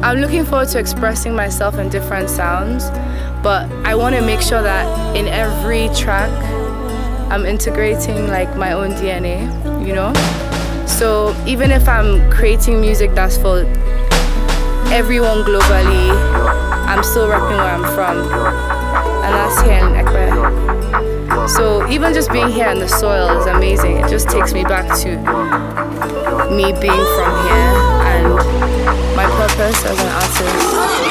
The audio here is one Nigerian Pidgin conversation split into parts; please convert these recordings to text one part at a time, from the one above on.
I'm looking forward to expressing myself in different sounds, but I want to make sure that in every track I'm integrating like my own DNA, you know? So even if I'm creating music that's for everyone globally, I'm still repping where I'm from, and that's here in Ekpe. So even just being here in the soil is amazing. It just takes me back to me being from here and my purpose as an artist.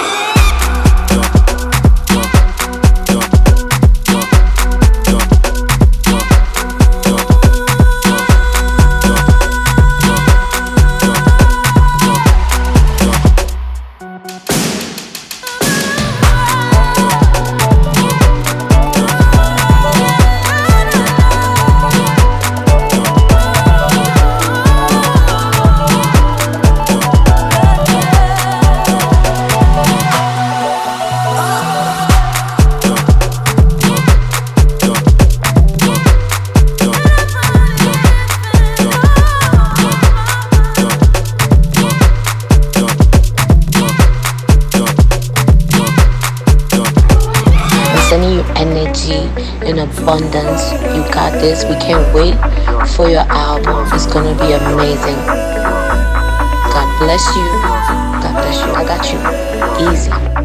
Sending you energy in abundance. You got this. We can't wait for your album. It's gonna be amazing. God bless you. God bless you. I got you. Easy.